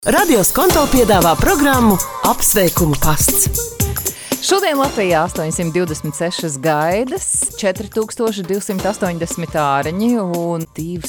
Radio Skonto piedāvā programmu Apsveikumu pasts. Šodien Latvijā 826 gaidas, 4280 āriņi un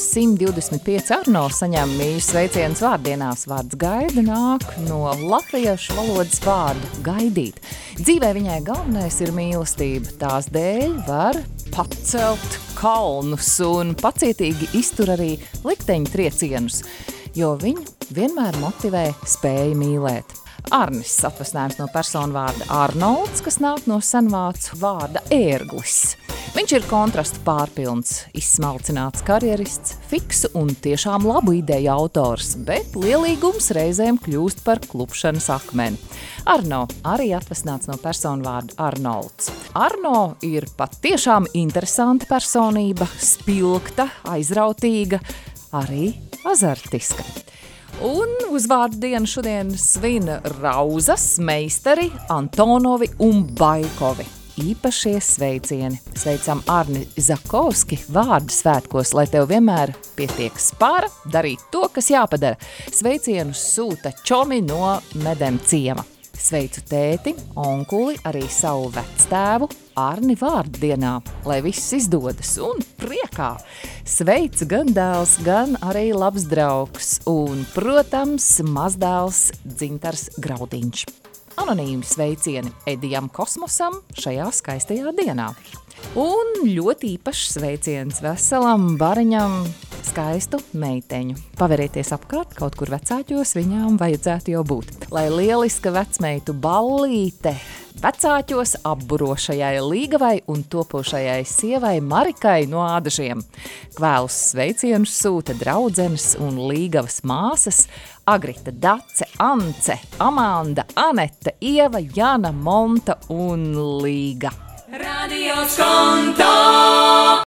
225 Arno saņem mīļus sveicienus vārdienās. Vārds gaida nāk no latviešu valodas vārdu gaidīt. Dzīvē viņai galvenais ir mīlestība, tās dēļ var pacelt kalnus un pacietīgi iztur arī likteņu triecienus, jo viņu vienmēr motivē spēja mīlēt. Arnis atvasinājums no personu vārda Arnolds, kas nāk no senvācu vārda ērglis. Viņš ir kontrastu pārpilns, izsmalcināts karjerists, fiksu un tiešām labu ideju autors, bet lielīgums reizēm kļūst par klupšanas akmeni. Arno arī atvasināts no personu vārda Arnolds. Arno ir pat tiešām interesanta personība, spilgta, aizrautīga, arī azartiska. Un uzvārdu dienu šodien svin Rauzas, Meistari, Antonovi un Baikovi. Īpašie sveicieni. Sveicam Arni Zakovski vārdu svētkos, lai tev vienmēr pietiek spāra, darīt to, kas jāpadara. Sveicienus sūta Čomi no Medem ciema. Sveicu tēti, onkuli, arī savu vectēvu Arni vārdu dienā, lai viss izdodas un priekā. Sveic gan dēls, gan arī labs draugs un, protams, mazdēls Dzintars Graudiņš. Anonīmi sveicieni Edijam Kosmosam šajā skaistajā dienā. Un ļoti īpašs sveiciens veselam bariņam skaistu meiteņu. Paverieties apkārt, kaut kur vecāķos viņām vajadzētu jau būt. Lai lieliska vecmeitu ballīte vecāķos apburošajai Līgavai un topošajai sievai Marikai no Ādažiem. Kvēlus sveicienus sūta draudzenes un Līgavas māsas Agrita, Dace, Ance, Amanda, Anete, Ieva, Jana, Monta un Līga. Radio Skonto!